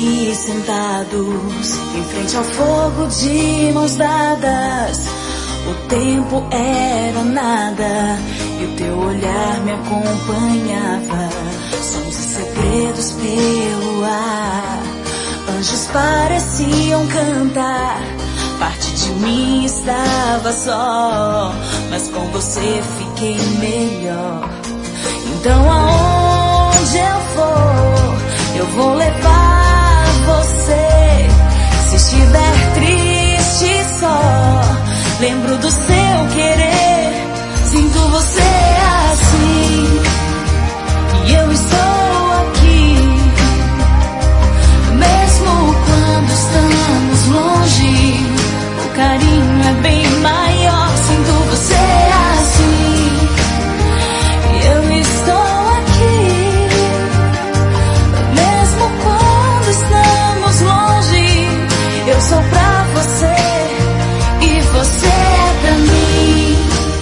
ali sentados, em frente ao fogo de mãos dadas. O tempo era nada e o teu olhar me acompanhava. Sons e segredos pelo ar, anjos pareciam cantar. Parte de mim estava só, mas com você fiquei melhor. Então aonde eu for, eu vou levar você. Se estiver triste só, lembro do seu querer. Sinto você assim, e eu estou aqui. Mesmo quando estamos longe, o carinho é bem maior. Sinto você assim, e eu estou aqui. Mesmo quando estamos longe, eu sou pra você e você é pra mim.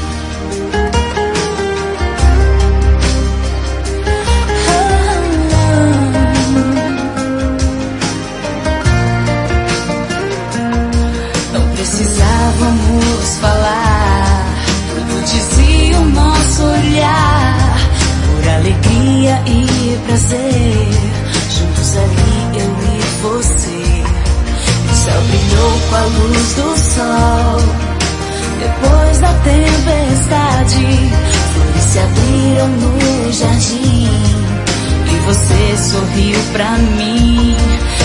Não precisávamos falar, tudo dizia o nosso olhar. Por alegria e prazer, juntos ali eu e você. O céu brilhou com a luz do sol. Depois da tempestade, flores se abriram no jardim, e você sorriu pra mim.